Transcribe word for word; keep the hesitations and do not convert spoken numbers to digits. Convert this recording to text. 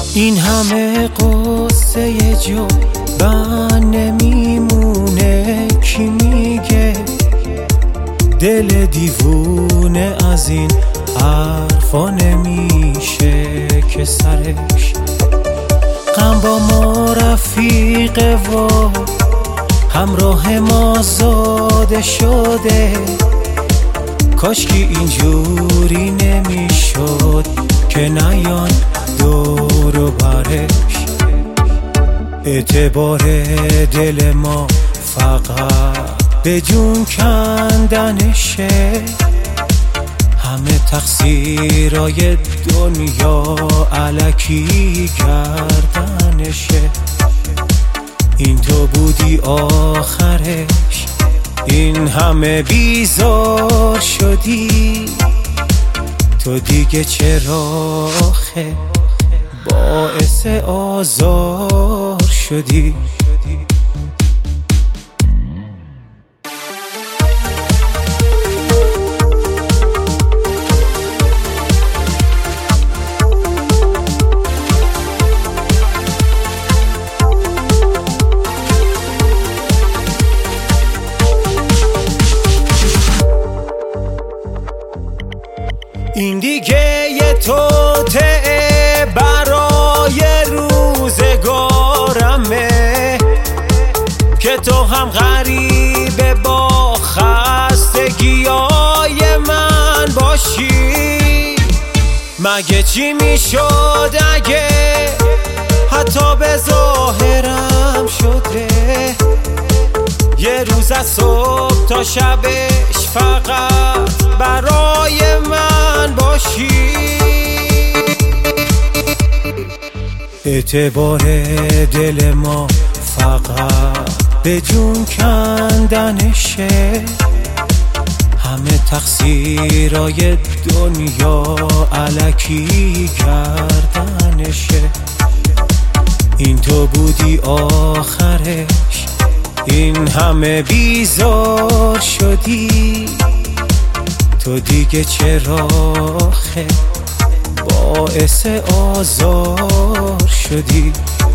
این همه قصه جو بند نمیمونه، کی میگه دل دیوونه از این حرفا نمیشه که سرش غم با ما رفیقه و همراه ما زاده شده. کاشکی اینجوری نمیشد که نیان دور و برش. اعتبار دل ما فقط به جون کندنشه، همه تقصیرای دنیا الکی کردنشه. این تو بودی آخرش، این همه بیزار شدی. تو دیگه چرا آخه باعث آزار شدی؟ این دیگه یه توطئه برای روزگارمه که تو هم غریبه با خستگیای من باشی. مگه چی میشد اگه حتی به ظاهرم شده یه روز از صبح تا شبش فقط برای من باشی؟ اعتبار دل ما فقط به جون کندنشه، همه تقصیرای دنیا الکی کردنشه. این تو بودی آخرش، این همه بیزار شدی. تو دیگه چرا آخه باعث آزار شدی؟